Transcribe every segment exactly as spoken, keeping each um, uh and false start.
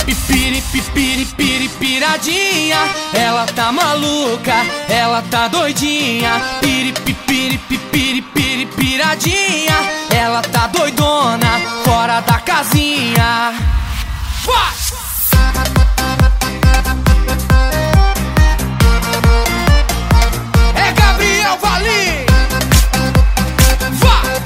Piradinha, ela tá maluca, ela tá doidinha. Piripipiripipiripiri piradinha, ela tá doidona, fora da casinha. Vai! É Gabriel Valim. Vai!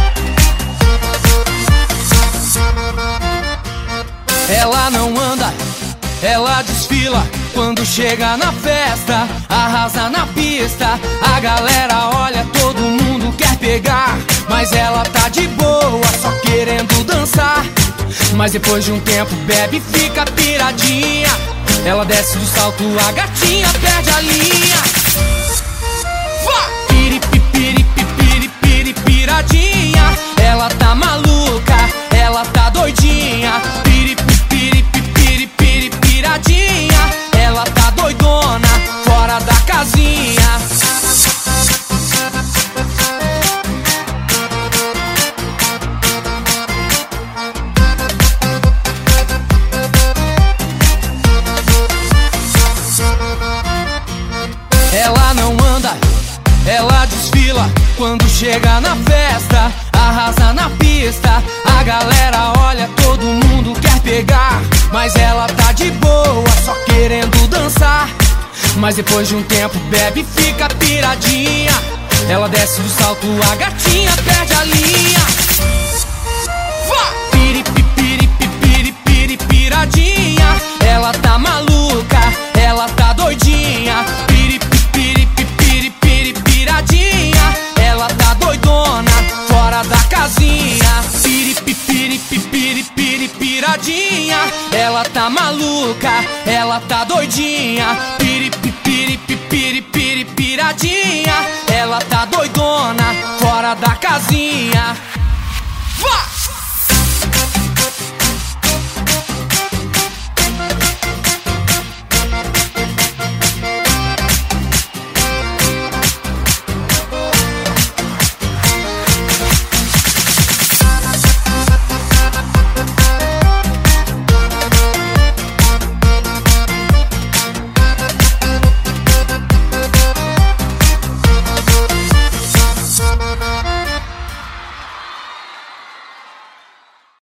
Ela não anda, ela desfila. Quando chega na festa, arrasa na pista. A galera olha, todo mundo quer pegar, mas ela tá de boa, só querendo dançar. Mas depois de um tempo bebe e fica piradinha. Ela desce do salto, a gatinha perde a linha. Piripipiripipiripiri piradinha, ela tá maluca, ela tá doidinha. Piripipiripipiripiri piradinha, ela tá doidona, fora da casinha. Ela não anda, ela desfila. Quando chega na festa, arrasa na pista. A galera olha, todo mundo quer pegar, mas ela tá de boa, só querendo dançar. Mas depois de um tempo bebe e fica piradinha. Ela desce do salto, a gatinha perde a linha. Piripipiripipiripiri piradinha, ela tá maluca, ela tá doidinha. Piripipiripipiripiri piradinha, ela tá doidona, fora da casinha. Piripipiripipiripiri piradinha, ela tá maluca, ela tá doidinha. Piripipiripipiripiri piradinha,